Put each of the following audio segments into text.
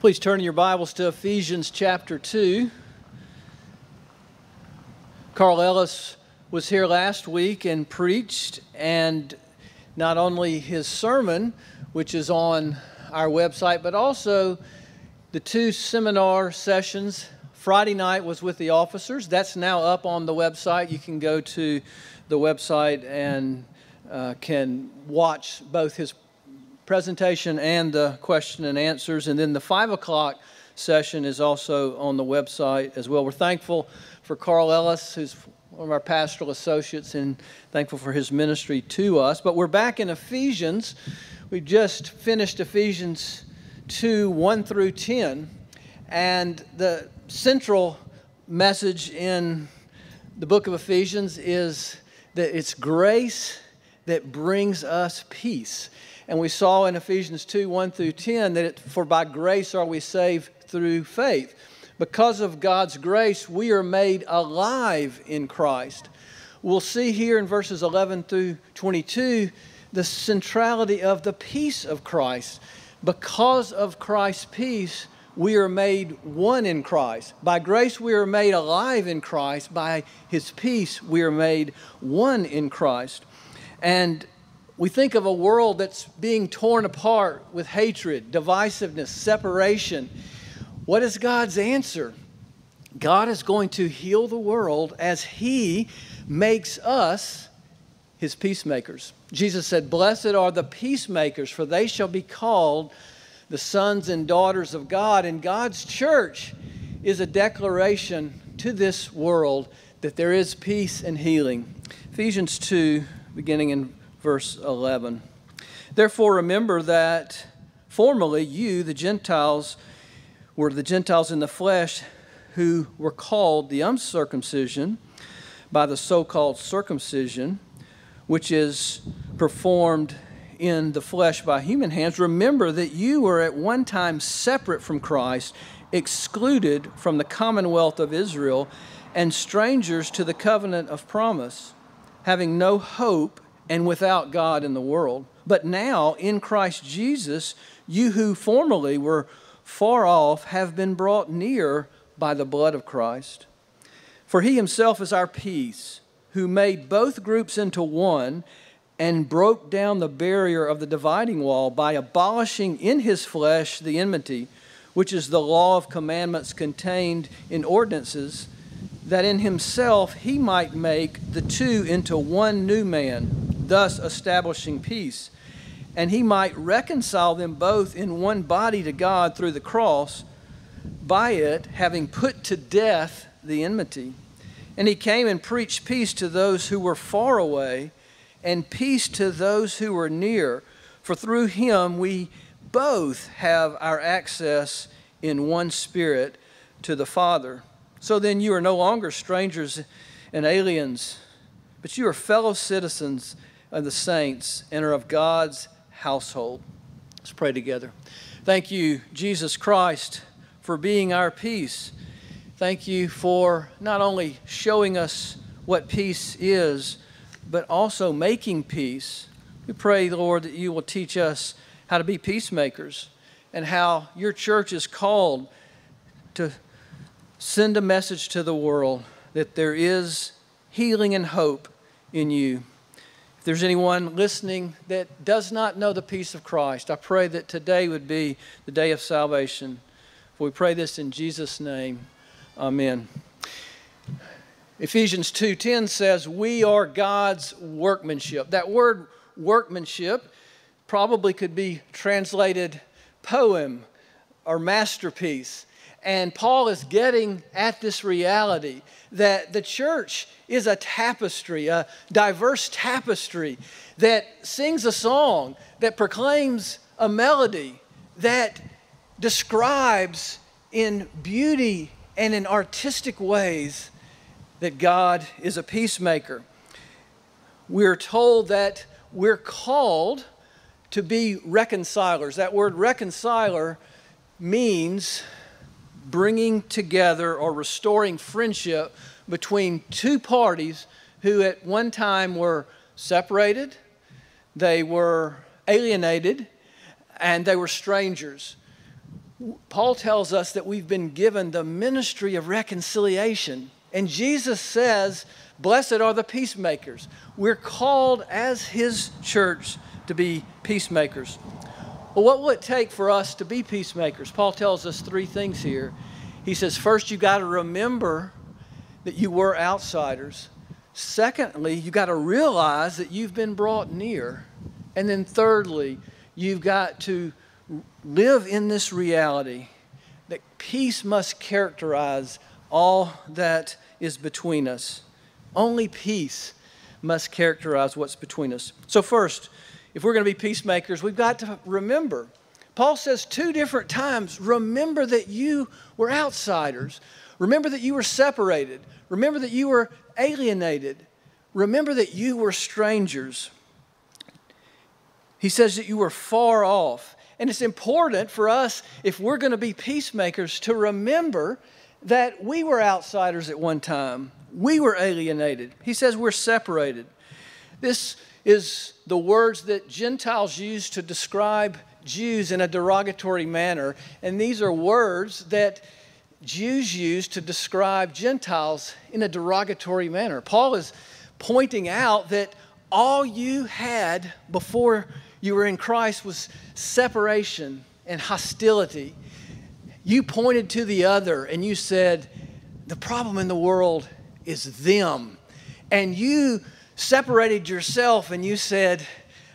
Please turn your Bibles to Ephesians chapter 2. Carl Ellis was here last week and preached, and not only his sermon, which is on our website, but also the two seminar sessions. Friday night was with the officers. That's now up on the website. You can go to the website and can watch both his presentation and the question and answers. And then the 5 o'clock session is also on the website as well. We're thankful for Carl Ellis, who's one of our pastoral associates, and thankful for his ministry to us. But we're back in Ephesians. We just finished Ephesians 2, 1 through 10. And the central message in the book of Ephesians is that it's grace that brings us peace. And we saw in Ephesians 2, 1 through 10 that for by grace are we saved through faith. Because of God's grace, we are made alive in Christ. We'll see here in verses 11 through 22 the centrality of the peace of Christ. Because of Christ's peace, we are made one in Christ. By grace, we are made alive in Christ. By His peace, we are made one in Christ. And we think of a world that's being torn apart with hatred, divisiveness, separation. What is God's answer? God is going to heal the world as He makes us His peacemakers. Jesus said, "Blessed are the peacemakers, for they shall be called the sons and daughters of God." And God's church is a declaration to this world that there is peace and healing. Ephesians 2, beginning in verse 11. "Therefore remember that formerly you, the Gentiles, were the Gentiles in the flesh, who were called the uncircumcision by the so-called circumcision, which is performed in the flesh by human hands. Remember that you were at one time separate from Christ, excluded from the commonwealth of Israel, and strangers to the covenant of promise, having no hope and without God in the world. But now, in Christ Jesus, you who formerly were far off have been brought near by the blood of Christ. For He Himself is our peace, who made both groups into one and broke down the barrier of the dividing wall by abolishing in His flesh the enmity, which is the law of commandments contained in ordinances, that in Himself He might make the two into one new man, thus establishing peace. And He might reconcile them both in one body to God through the cross, by it having put to death the enmity. And He came and preached peace to those who were far away, and peace to those who were near. For through Him we both have our access in one Spirit to the Father. So then you are no longer strangers and aliens, but you are fellow citizens of the saints and are of God's household." Let's pray together. Thank you, Jesus Christ, for being our peace. Thank you for not only showing us what peace is, but also making peace. We pray, Lord, that you will teach us how to be peacemakers and how your church is called to send a message to the world that there is healing and hope in you. If there's anyone listening that does not know the peace of Christ, I pray that today would be the day of salvation. For we pray this in Jesus' name. Amen. Ephesians 2:10 says, "We are God's workmanship." That word workmanship probably could be translated poem or masterpiece. And Paul is getting at this reality that the church is a tapestry, a diverse tapestry that sings a song, that proclaims a melody, that describes in beauty and in artistic ways that God is a peacemaker. We're told that we're called to be reconcilers. That word reconciler means bringing together or restoring friendship between two parties who at one time were separated, they were alienated, and they were strangers. Paul tells us that we've been given the ministry of reconciliation. And Jesus says, blessed are the peacemakers. We're called as his church to be peacemakers. Well, what will it take for us to be peacemakers? Paul tells us three things here. He says, first, you got to remember that you were outsiders. Secondly, you got to realize that you've been brought near. And then thirdly, you've got to live in this reality that peace must characterize all that is between us. Only peace must characterize what's between us. So first, if we're going to be peacemakers, we've got to remember. Paul says two different times, remember that you were outsiders. Remember that you were separated. Remember that you were alienated. Remember that you were strangers. He says that you were far off. And it's important for us, if we're going to be peacemakers, to remember that we were outsiders at one time. We were alienated. He says we're separated. This is the words that Gentiles use to describe Jews in a derogatory manner. And these are words that Jews use to describe Gentiles in a derogatory manner. Paul is pointing out that all you had before you were in Christ was separation and hostility. You pointed to the other and you said, the problem in the world is them. And you separated yourself and you said,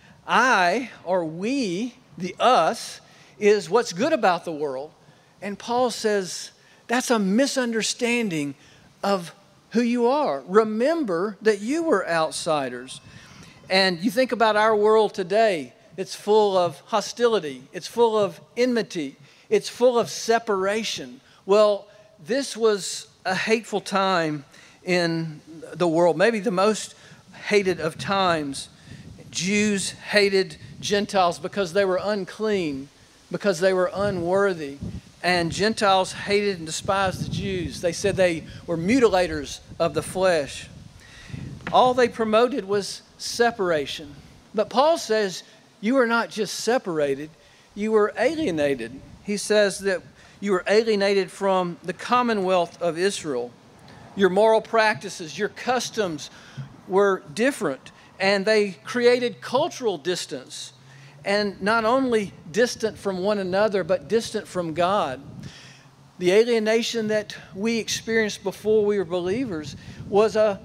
I, or we, the us, is what's good about the world. And Paul says, that's a misunderstanding of who you are. Remember that you were outsiders. And you think about our world today, it's full of hostility. It's full of enmity. It's full of separation. Well, this was a hateful time in the world, maybe the most hated of times. Jews hated Gentiles because they were unclean, because they were unworthy. And Gentiles hated and despised the Jews. They said they were mutilators of the flesh. All they promoted was separation. But Paul says you were not just separated, you were alienated. He says that you were alienated from the commonwealth of Israel. Your moral practices, your customs were different, and they created cultural distance. And not only distant from one another, but distant from God. The alienation that we experienced before we were believers was a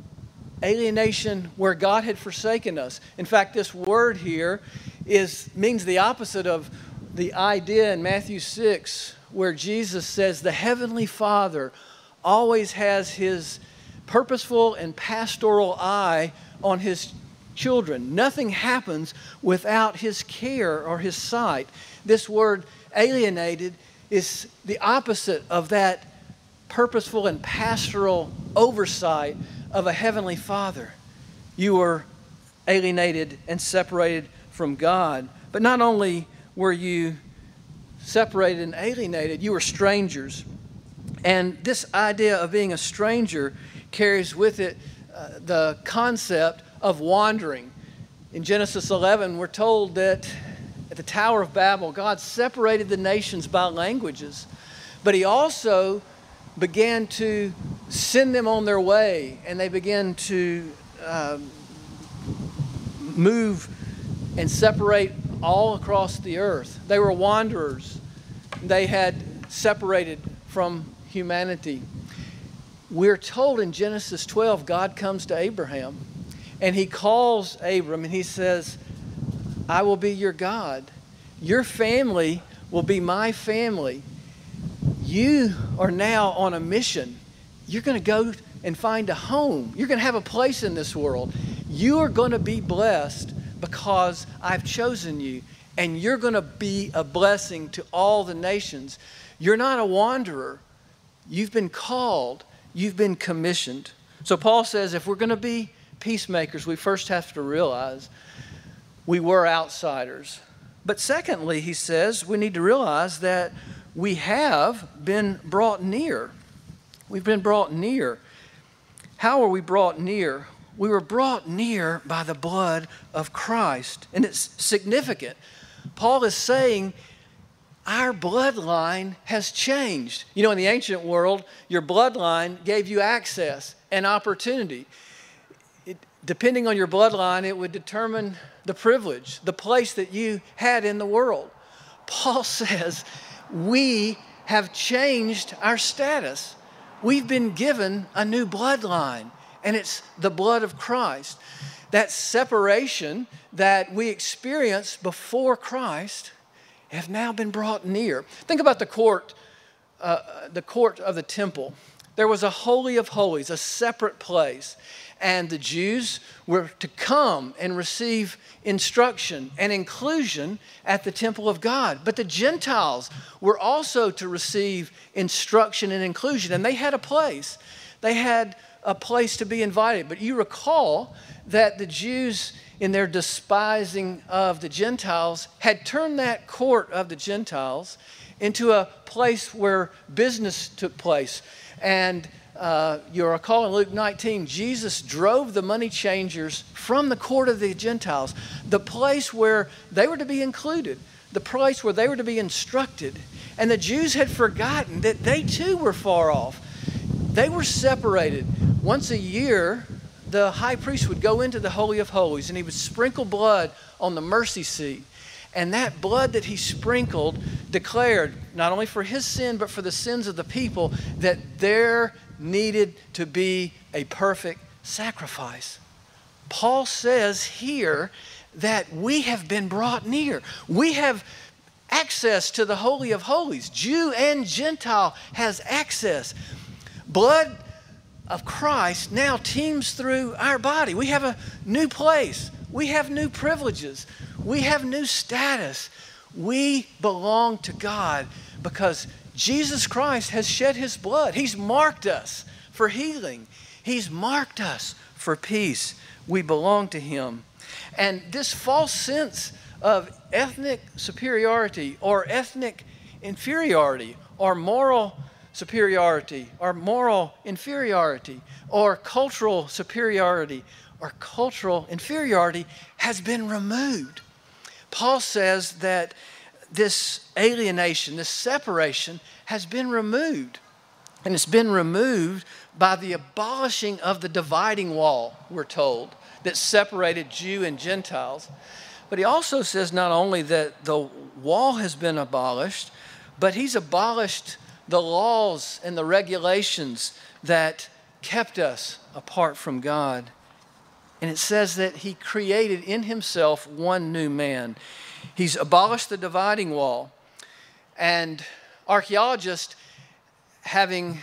alienation where God had forsaken us. In fact, this word here means the opposite of the idea in Matthew 6, where Jesus says the Heavenly Father always has his purposeful and pastoral eye on his children. Nothing happens without his care or his sight. This word alienated is the opposite of that purposeful and pastoral oversight of a heavenly Father. You were alienated and separated from God. But not only were you separated and alienated, you were strangers. And this idea of being a stranger carries with it the concept of wandering. In Genesis 11, we're told that at the Tower of Babel, God separated the nations by languages, but he also began to send them on their way, and they began to move and separate all across the earth. They were wanderers. They had separated from humanity. We're told in Genesis 12, God comes to Abraham, and he calls Abram and he says, I will be your God. Your family will be my family. You are now on a mission. You're going to go and find a home. You're going to have a place in this world. You are going to be blessed because I've chosen you, and you're going to be a blessing to all the nations. You're not a wanderer. You've been called. You've been commissioned. So Paul says if we're going to be peacemakers, we first have to realize we were outsiders. But secondly, he says, we need to realize that we have been brought near. We've been brought near. How are we brought near? We were brought near by the blood of Christ. And it's significant. Paul is saying our bloodline has changed. You know, in the ancient world, your bloodline gave you access and opportunity. Depending on your bloodline, it would determine the privilege, the place that you had in the world. Paul says we have changed our status. We've been given a new bloodline, and it's the blood of Christ. That separation that we experienced before Christ have now been brought near. Think about the court of the temple. There was a holy of holies, a separate place. And the Jews were to come and receive instruction and inclusion at the temple of God. But the Gentiles were also to receive instruction and inclusion. And they had a place. They had a place to be invited. But you recall that the Jews, in their despising of the Gentiles, had turned that court of the Gentiles into a place where business took place. And you recall in Luke 19, Jesus drove the money changers from the court of the Gentiles, the place where they were to be included, the place where they were to be instructed. And the Jews had forgotten that they too were far off. They were separated. Once a year, the high priest would go into the Holy of Holies and he would sprinkle blood on the mercy seat. And that blood that he sprinkled declared, not only for his sin, but for the sins of the people, that there needed to be a perfect sacrifice. Paul says here that we have been brought near. We have access to the Holy of Holies. Jew and Gentile has access. Blood of Christ now teems through our body. We have a new place. We have new privileges. We have new status. We belong to God because Jesus Christ has shed his blood. He's marked us for healing. He's marked us for peace. We belong to him. And this false sense of ethnic superiority or ethnic inferiority or moral superiority or moral inferiority or cultural superiority or cultural inferiority has been removed. Paul says that this alienation, this separation has been removed. And it's been removed by the abolishing of the dividing wall, we're told, that separated Jew and Gentiles. But he also says not only that the wall has been abolished, but he's abolished the laws and the regulations that kept us apart from God. And it says that he created in himself one new man. He's abolished the dividing wall. And archaeologists, having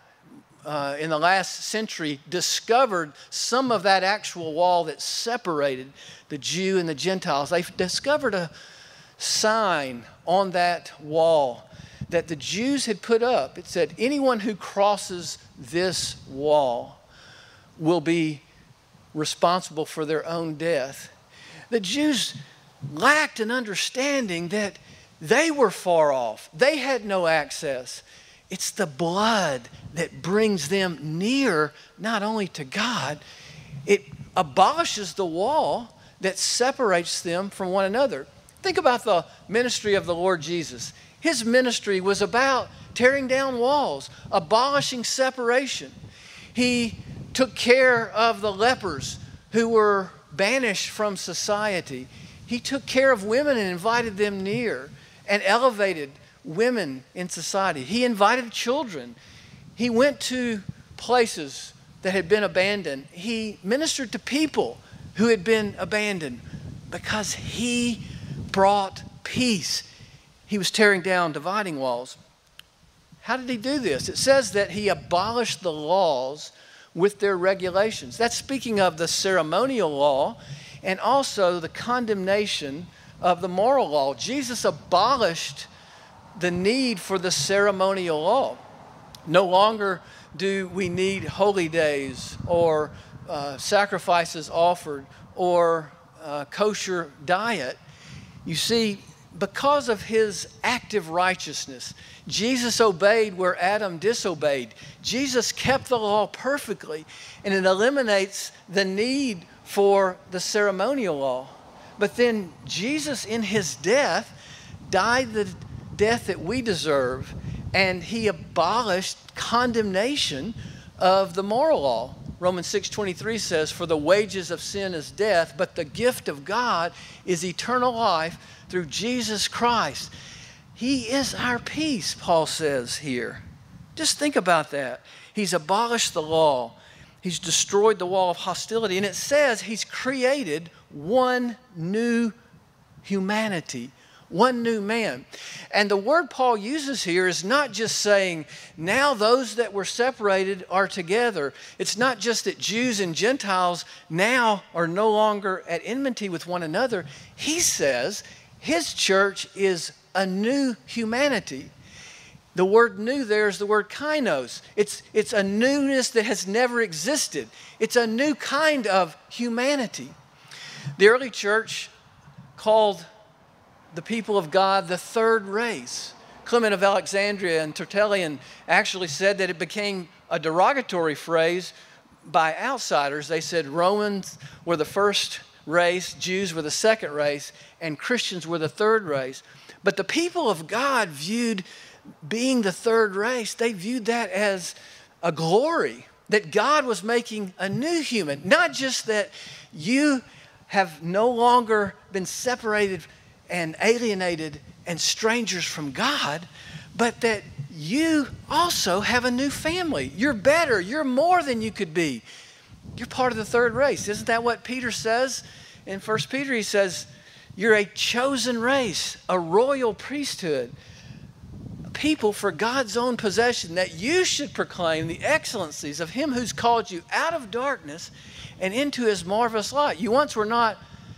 in the last century discovered some of that actual wall that separated the Jew and the Gentiles, they discovered a sign on that wall that the Jews had put up. It said, anyone who crosses this wall will be responsible for their own death. The Jews lacked an understanding that they were far off. They had no access. It's the blood that brings them near, not only to God, it abolishes the wall that separates them from one another. Think about the ministry of the Lord Jesus. His ministry was about tearing down walls, abolishing separation. He took care of the lepers who were banished from society. He took care of women and invited them near and elevated women in society. He invited children. He went to places that had been abandoned. He ministered to people who had been abandoned because he brought peace. He was tearing down dividing walls. How did he do this? It says that he abolished the laws with their regulations. That's speaking of the ceremonial law and also the condemnation of the moral law. Jesus abolished the need for the ceremonial law. No longer do we need holy days or sacrifices offered or kosher diet. You see, because of his active righteousness, Jesus obeyed where Adam disobeyed. Jesus kept the law perfectly, and it eliminates the need for the ceremonial law. But then Jesus, in his death, died the death that we deserve, and he abolished condemnation of the moral law. Romans 6:23 says, "For the wages of sin is death, but the gift of God is eternal life through Jesus Christ." He is our peace, Paul says here. Just think about that. He's abolished the law. He's destroyed the wall of hostility. And it says he's created one new humanity, one new man. And the word Paul uses here is not just saying, now those that were separated are together. It's not just that Jews and Gentiles now are no longer at enmity with one another. He says his church is a new humanity. The word new there is the word kainos. It's a newness that has never existed. It's a new kind of humanity. The early church called the people of God the third race. Clement of Alexandria and Tertullian actually said that it became a derogatory phrase by outsiders. They said Romans were the first race, Jews were the second race, and Christians were the third race. But the people of God viewed being the third race, they viewed that as a glory, that God was making a new human. Not just that you have no longer been separated and alienated and strangers from God, but that you also have a new family. You're better. You're more than you could be. You're part of the third race. Isn't that what Peter says? In 1 Peter, he says, you're a chosen race, a royal priesthood, people for God's own possession, that you should proclaim the excellencies of him who's called you out of darkness and into his marvelous light. You once were not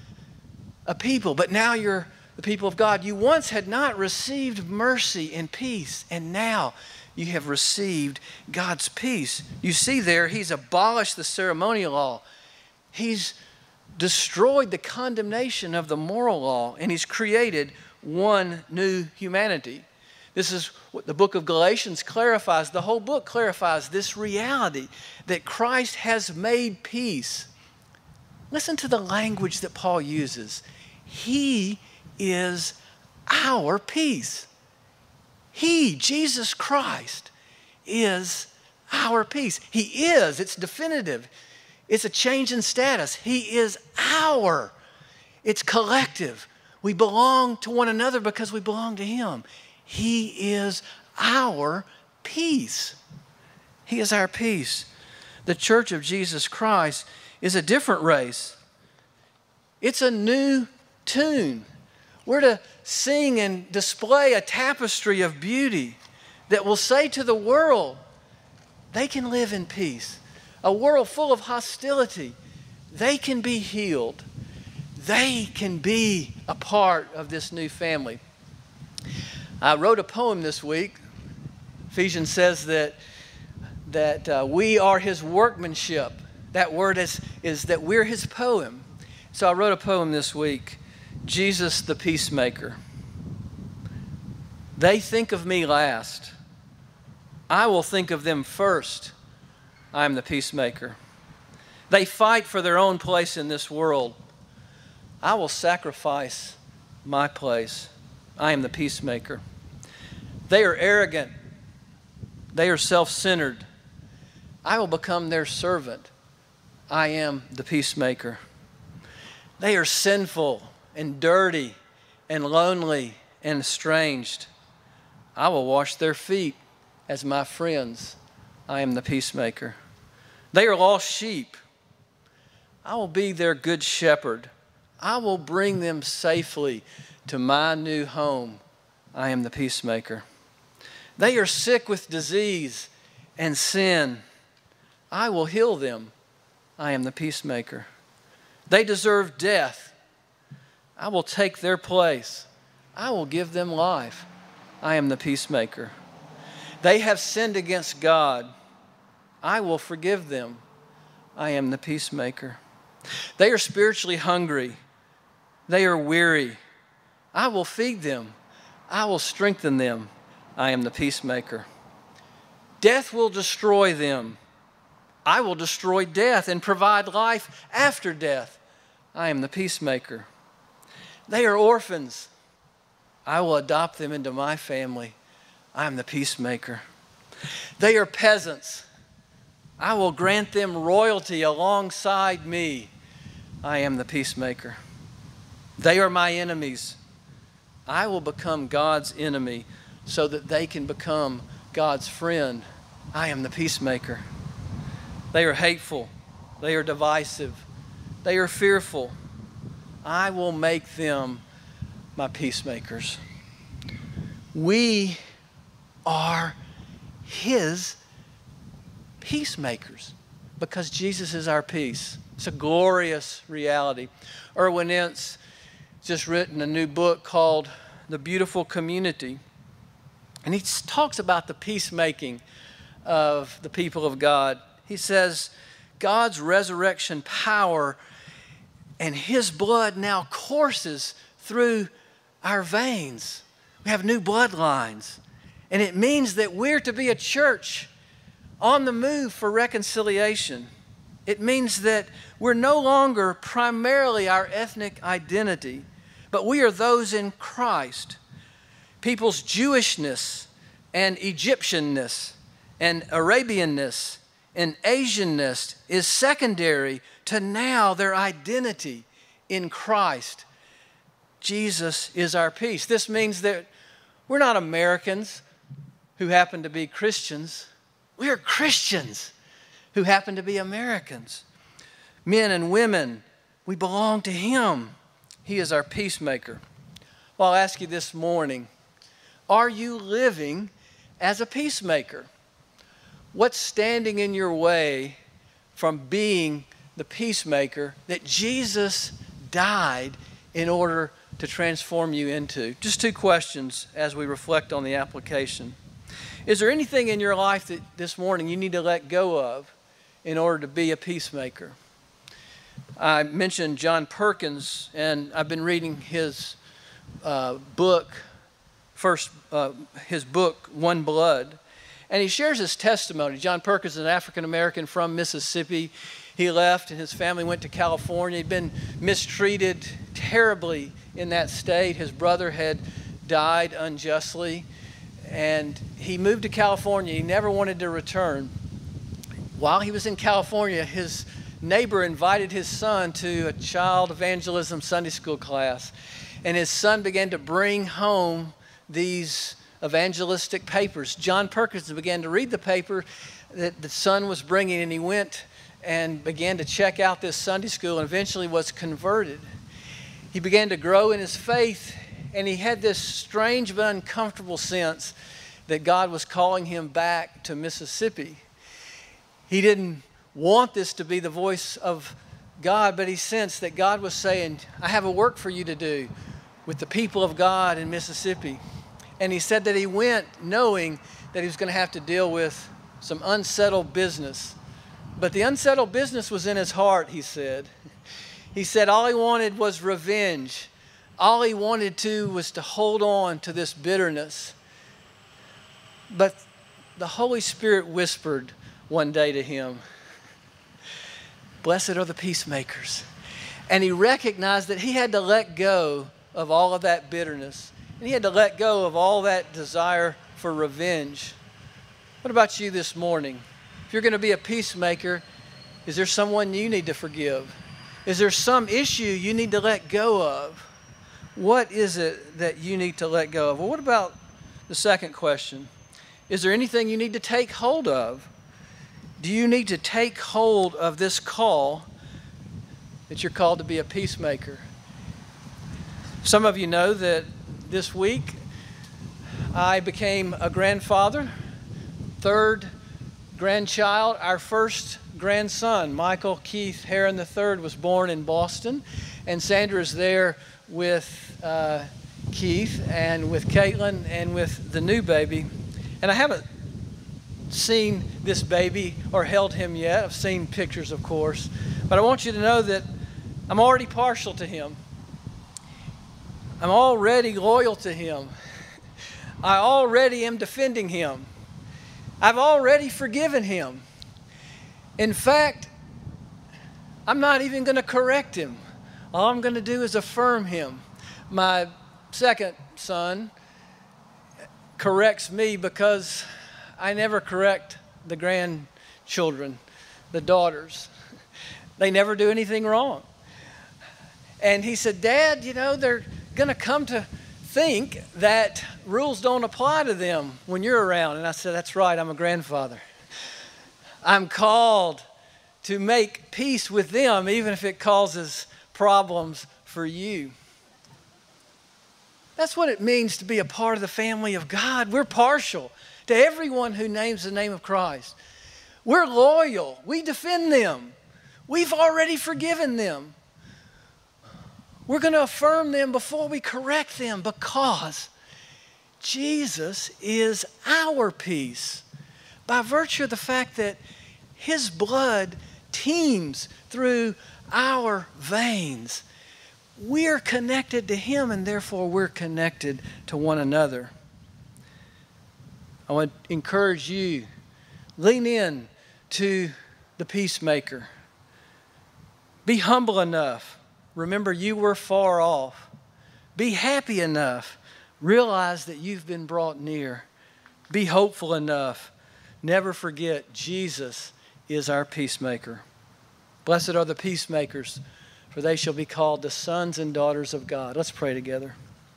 a people, but now you're the people of God. You once had not received mercy and peace, and now you have received God's peace. You see there, he's abolished the ceremonial law. He's destroyed the condemnation of the moral law, and he's created one new humanity. This is what the book of Galatians clarifies. The whole book clarifies this reality that Christ has made peace. Listen to the language that Paul uses. He is our peace. He, Jesus Christ, is our peace. He is. It's definitive. It's a change in status. He is our. It's collective. We belong to one another because we belong to him. He is our peace. He is our peace. The church of Jesus Christ is a different race. It's a new tune. We're to sing and display a tapestry of beauty that will say to the world, they can live in peace. A world full of hostility, they can be healed. They can be a part of this new family. I wrote a poem this week. Ephesians says that we are his workmanship. That word is that we're his poem. So I wrote a poem this week, Jesus the Peacemaker. They think of me last. I will think of them first. I am the peacemaker. They fight for their own place in this world. I will sacrifice my place. I am the peacemaker. They are arrogant. They are self-centered. I will become their servant. I am the peacemaker. They are sinful and dirty and lonely and estranged. I will wash their feet as my friends. I am the peacemaker. They are lost sheep. I will be their good shepherd. I will bring them safely to my new home. I am the peacemaker. They are sick with disease and sin. I will heal them. I am the peacemaker. They deserve death. I will take their place. I will give them life. I am the peacemaker. They have sinned against God. I will forgive them. I am the peacemaker. They are spiritually hungry. They are weary. I will feed them. I will strengthen them. I am the peacemaker. Death will destroy them. I will destroy death and provide life after death. I am the peacemaker. They are orphans. I will adopt them into my family. I am the peacemaker. They are peasants. I will grant them royalty alongside me. I am the peacemaker. They are my enemies. I will become God's enemy so that they can become God's friend. I am the peacemaker. They are hateful. They are divisive. They are fearful. I will make them my peacemakers. We are His peacemakers because Jesus is our peace. It's a glorious reality. Erwin Ince just written a new book called The Beautiful Community. And he talks about the peacemaking of the people of God. He says, God's resurrection power and His blood now courses through our veins. We have new bloodlines. And it means that we're to be a church on the move for reconciliation. It means that we're no longer primarily our ethnic identity, but we are those in Christ. People's Jewishness and Egyptianness and Arabianness and Asianness is secondary to now their identity in Christ. Jesus is our peace. This means that we're not Americans who happen to be Christians. We are Christians who happen to be Americans. Men and women, we belong to Him. He is our peacemaker. Well, I'll ask you this morning, are you living as a peacemaker? What's standing in your way from being the peacemaker that Jesus died in order to transform you into? Just two questions as we reflect on the application. Is there anything in your life that this morning you need to let go of in order to be a peacemaker? I mentioned John Perkins, and I've been reading his book, One Blood, and he shares his testimony. John Perkins is an African-American from Mississippi. He left and his family went to California. He'd been mistreated terribly in that state. His brother had died unjustly, and he moved to California. He never wanted to return. While he was in California, his neighbor invited his son to a child evangelism Sunday school class, and his son began to bring home these evangelistic papers. John Perkins began to read the paper that the son was bringing, and he went and began to check out this Sunday school and eventually was converted. He began to grow in his faith, and he had this strange but uncomfortable sense that God was calling him back to Mississippi. He didn't want this to be the voice of God, but he sensed that God was saying, I have a work for you to do with the people of God in Mississippi. And he said that he went knowing that he was going to have to deal with some unsettled business. But the unsettled business was in his heart, he said. He said all he wanted was revenge. All he wanted to was to hold on to this bitterness. But the Holy Spirit whispered one day to him, blessed are the peacemakers. And he recognized that he had to let go of all of that bitterness. And he had to let go of all that desire for revenge. What about you this morning? If you're going to be a peacemaker, is there someone you need to forgive? Is there some issue you need to let go of? What is it that you need to let go of? Well, what about the second question? Is there anything you need to take hold of? Do you need to take hold of this call that you're called to be a peacemaker? Some of you know that this week I became a grandfather, third grandchild. Our first grandson, Michael Keith Heron III, was born in Boston, and Sandra is there with Keith and with Caitlin and with the new baby. And I haven't seen this baby or held him yet. I've seen pictures, of course, but I want you to know that I'm already partial to him. I'm already loyal to him. I already am defending him. I've already forgiven him. In fact, I'm not even going to correct him. All I'm going to do is affirm him. My second son corrects me because I never correct the grandchildren, the daughters. They never do anything wrong. And he said, Dad, you know, they're going to come to think that rules don't apply to them when you're around. And I said, that's right, I'm a grandfather. I'm called to make peace with them, even if it causes problems for you. That's what it means to be a part of the family of God. We're partial to everyone who names the name of Christ. We're loyal. We defend them. We've already forgiven them. We're going to affirm them before we correct them because Jesus is our peace by virtue of the fact that His blood teems through our veins. We're connected to Him, and therefore we're connected to one another. I want to encourage you, lean in to the peacemaker. Be humble enough. Remember, you were far off. Be happy enough. Realize that you've been brought near. Be hopeful enough. Never forget, Jesus is our peacemaker. Blessed are the peacemakers, for they shall be called the sons and daughters of God. Let's pray together.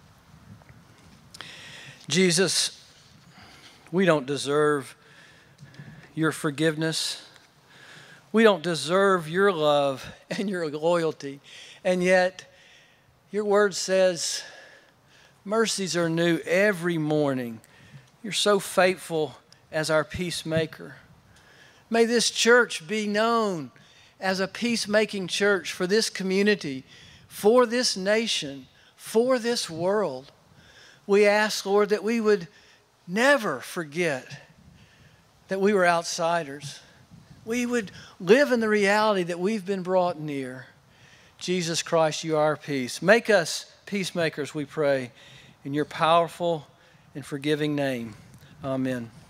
Jesus, we don't deserve your forgiveness. We don't deserve your love and your loyalty. And yet, your word says, mercies are new every morning. You're so faithful as our peacemaker. May this church be known as a peacemaking church for this community, for this nation, for this world. We ask, Lord, that we would never forget that we were outsiders. We would live in the reality that we've been brought near. Jesus Christ, you are our peace. Make us peacemakers, we pray, in your powerful and forgiving name. Amen.